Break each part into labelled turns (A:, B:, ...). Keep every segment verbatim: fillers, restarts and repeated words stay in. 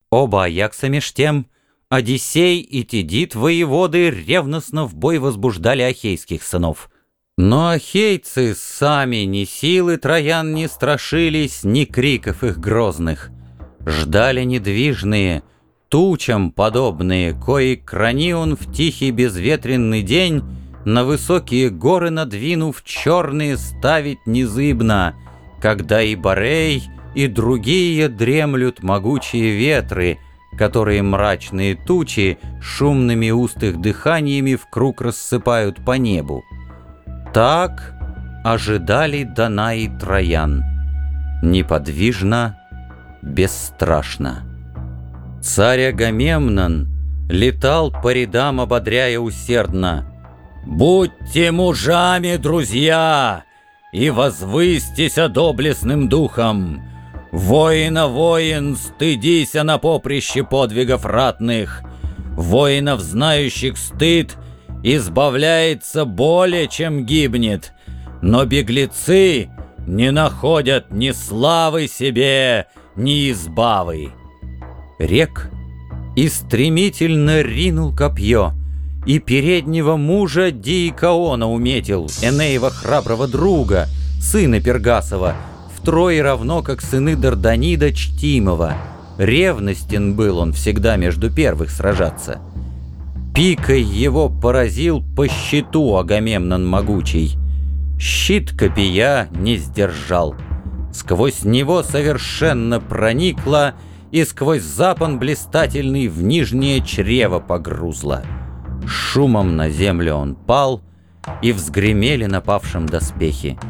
A: Оба Аякса меж тем, Одиссей и Тидит воеводы ревностно в бой возбуждали ахейских сынов. Но ахейцы сами ни силы троян не страшились, ни криков их грозных. Ждали недвижные, тучам подобные, кои кранион в тихий безветренный день, на высокие горы надвинув, черные ставить незыбно, когда и Борей, и другие дремлют могучие ветры, которые мрачные тучи шумными устых дыханиями в круг рассыпают по небу. Так ожидали Данаи троян, неподвижно, бесстрашно. Царь Агамемнон летал по рядам, ободряя усердно: «Будьте мужами, друзья, и возвыстися доблестным духом! Воина воин, стыдися на поприще подвигов ратных! Воинов, знающих стыд, избавляется более, чем гибнет, но беглецы не находят ни славы себе, ни избавы!» Рек и стремительно ринул копье, и переднего мужа Диикаона уметил, Энеева храброго друга, сына Пергасова, втрое равно, как сыны Дарданида чтимого. Ревностен был он всегда между первых сражаться. Пикой его поразил по щиту Агамемнон могучий. Щит копья не сдержал. Сквозь него совершенно проникла, и сквозь запон блистательный в нижнее чрево погрузла. Шумом на землю он пал, и взгремели на павшем доспехи.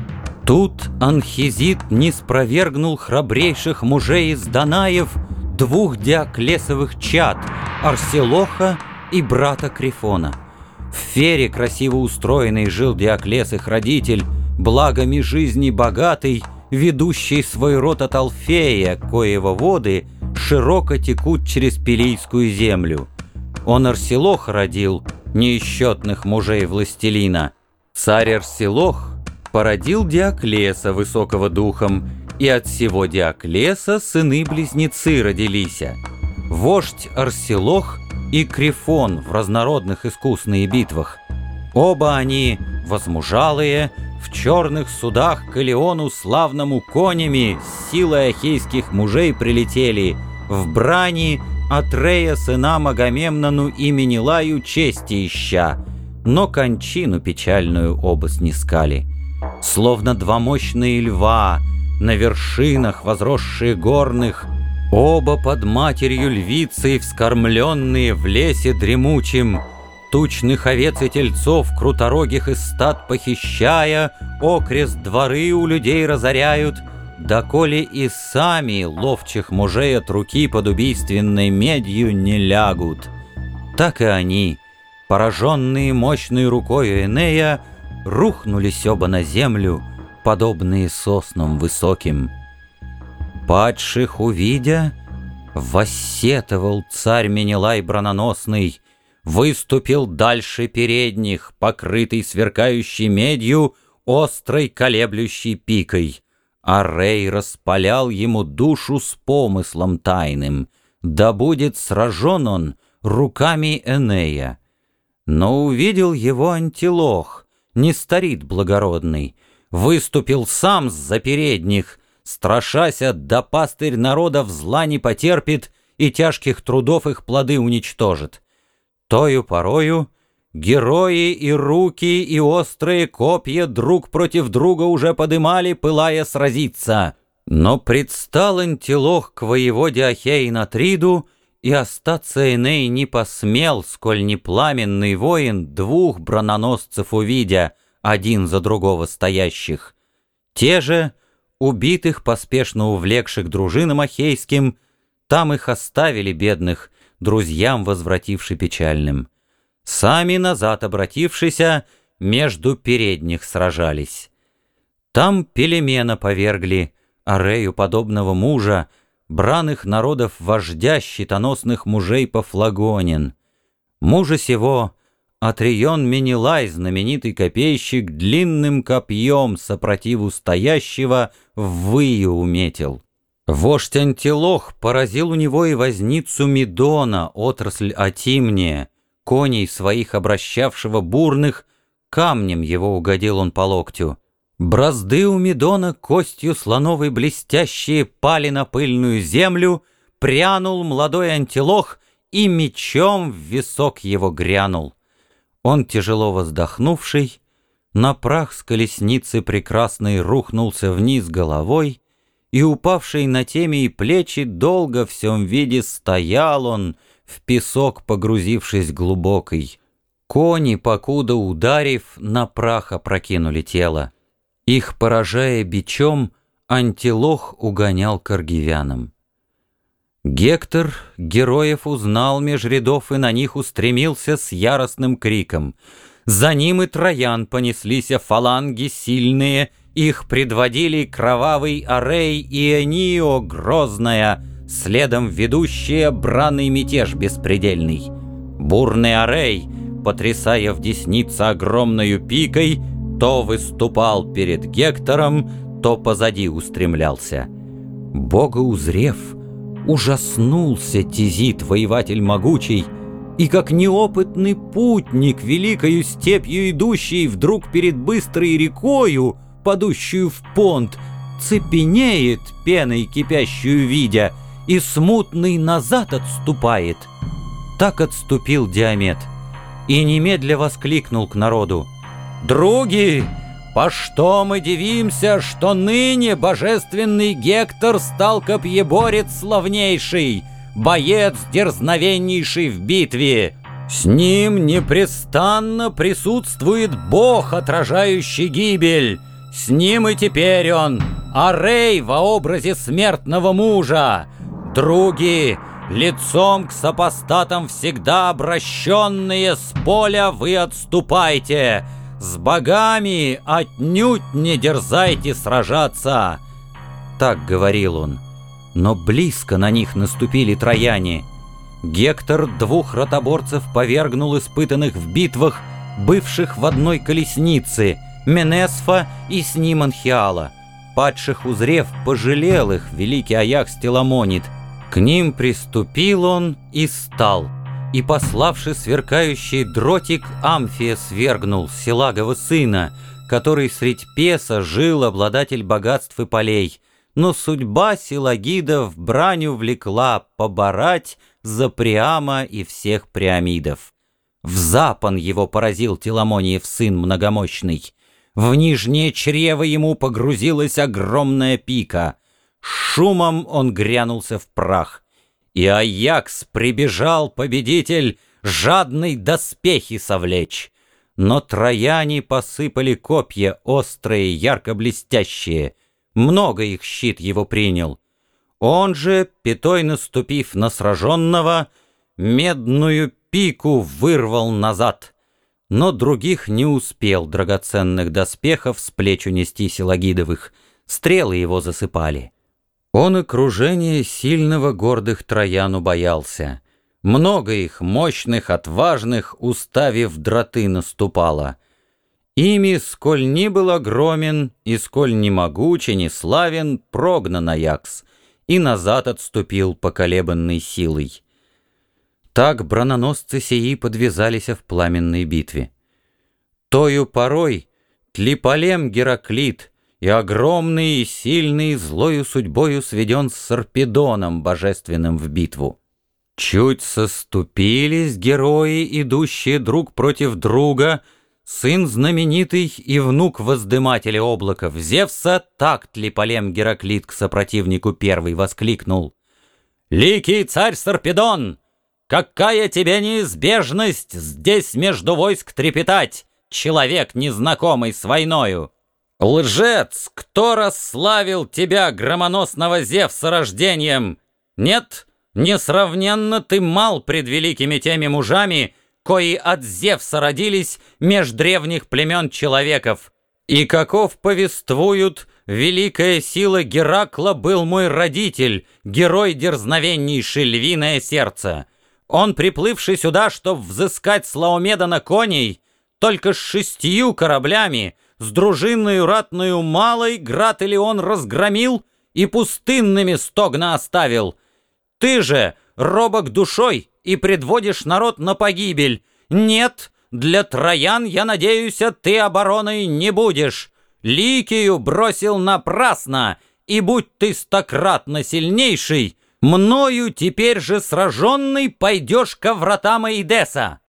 A: Тут Анхизит не спровергнул храбрейших мужей из Данаев двух Диоклесовых чад, Арселоха и брата Крифона. В Фере красиво устроенный жил Диоклес их родитель, благами жизни богатый, ведущий свой род от Алфея, коего воды широко текут через Пелийскую землю. Он Арселоха родил, неисчетных мужей властелина. Царь Арселох породил Диоклеса, высокого духом, и от сего Диоклеса сыны-близнецы родилися. Вождь Арселох и Крифон в разнородных искусные битвах. Оба они, возмужалые, в черных судах к Илиону славному конями с силой ахейских мужей прилетели, в брани Атрея сынам Агамемнону и Менелаю чести ища, но кончину печальную оба снискали. Словно два мощные льва, на вершинах возросшие горных, оба под матерью львицей вскормленные в лесе дремучим, тучных овец и тельцов круторогих из стад похищая, окрест дворы у людей разоряют, доколе и сами ловчих мужей от руки под убийственной медью не лягут. Так и они, пораженные мощной рукою Энея, рухнулись оба на землю, подобные соснам высоким. Падших увидя, воссетовал царь Менелай брононосный, выступил дальше передних, покрытый сверкающей медью, острой колеблющей пикой. А Рей распалял ему душу с помыслом тайным, да будет сражен он руками Энея. Но увидел его Антилох, Несторид благородный, выступил сам с-за передних, страшася, да пастырь народов зла не потерпит и тяжких трудов их плоды уничтожит. Тою порою герои и руки, и острые копья друг против друга уже подымали, пылая сразиться. Но предстал Антилох к воеводе Ахеи Натриду, и остаться Эней не посмел, сколь не пламенный воин, двух брононосцев увидя, один за другого стоящих. Те же, убитых, поспешно увлекших дружинам ахейским, там их оставили бедных, друзьям возвративши печальным. Сами назад обратившися, между передних сражались. Там Пелемена повергли, Арею подобного мужа, браных народов вождя щитоносных мужей Пафлагонин. Мужа сего Атрион Менелай, знаменитый копейщик, длинным копьем сопротиву стоящего ввыю уметил. Вождь Антилох поразил у него и возницу Мидона, отрасль Атимния, коней своих обращавшего бурных, камнем его угодил он по локтю. Бразды у Мидона костью слоновой блестящие пали на пыльную землю, прянул молодой Антилох и мечом в висок его грянул. Он, тяжело воздохнувший, на прах с колесницы прекрасной рухнулся вниз головой, и, упавший на теме и плечи, долго в всем виде стоял он, в песок погрузившись глубокий. Кони, покуда ударив, на прах опрокинули тело. Их, поражая бичом, Антилох угонял к аргивянам. Гектор героев узнал меж рядов и на них устремился с яростным криком. За ним и Троян понеслись фаланги сильные, их предводили кровавый Арей и Энио грозная, следом ведущая бранный мятеж беспредельный. Бурный Арей, потрясая в деснице огромною пикой, то выступал перед Гектором, то позади устремлялся. Бога узрев, ужаснулся Тизит, воеватель могучий, и как неопытный путник, великою степью идущий, вдруг перед быстрой рекою, падущую в понт, цепенеет, пеной кипящую видя, и смутный назад отступает. Так отступил Диамет, и немедля воскликнул к народу: «Други, по что мы дивимся, что ныне божественный Гектор стал копьеборец славнейший, боец дерзновеннейший в битве? С ним непрестанно присутствует Бог, отражающий гибель. С ним и теперь он, Арей во образе смертного мужа. Други, лицом к сопостатам всегда обращенные, с поля вы отступайте. С богами отнюдь не дерзайте сражаться». Так говорил он, но близко на них наступили трояне. Гектор двух ротоборцев повергнул испытанных в битвах, бывших в одной колеснице, Менесфа и с ним Анхиала. Падших узрев, пожалел их великий Аякс Теламонид. К ним приступил он и стал, и, пославши сверкающий дротик, Амфия свергнул, Силагова сына, который средь Песа жил обладатель богатств и полей. Но судьба Силагидов браню влекла поборать за Приама и всех приамидов. В запон его поразил Теламониев сын многомощный. В нижнее чрево ему погрузилась огромная пика. Шумом он грянулся в прах. И Аякс прибежал, победитель, жадный доспехи совлечь. Но трояне посыпали копья острые, ярко блестящие. Много их щит его принял. Он же, пятой наступив на сраженного, медную пику вырвал назад. Но других не успел драгоценных доспехов с плеч унести Силагидовых. Стрелы его засыпали. Он и кружение сильного гордых Трояну боялся. Много их, мощных, отважных, уставив дроты, наступало. Ими, сколь ни был огромен, и сколь ни могуч и ни славен, прогнан Аякс, и назад отступил поколебанной силой. Так брононосцы сии подвязались в пламенной битве. Тою порой Тлеполем Гераклит, и огромный, и сильный, злою судьбою сведен с Сарпедоном божественным в битву. Чуть соступились герои, идущие друг против друга, сын знаменитый и внук воздымателя облаков Зевса, так Тлеполем Гераклит к сопротивнику первый воскликнул: «Ликий царь Сарпедон, какая тебе неизбежность здесь между войск трепетать, человек, незнакомый с войною! Лжец, кто расславил тебя, громоносного Зевса, рождением? Нет, несравненно ты мал пред великими теми мужами, кои от Зевса родились меж древних племен человеков. И каков повествуют, великая сила Геракла был мой родитель, герой дерзновеннейший, львиное сердце. Он, приплывший сюда, чтоб взыскать с Лаомедона коней, только с шестью кораблями, с дружиною ратную малой град Илеон разгромил и пустынными стогна оставил. Ты же робок душой и предводишь народ на погибель. Нет, для троян, я надеюсь, ты обороной не будешь. Ликию бросил напрасно, и будь ты стократно сильнейший, мною теперь же сраженный пойдешь ко вратам Эйдеса».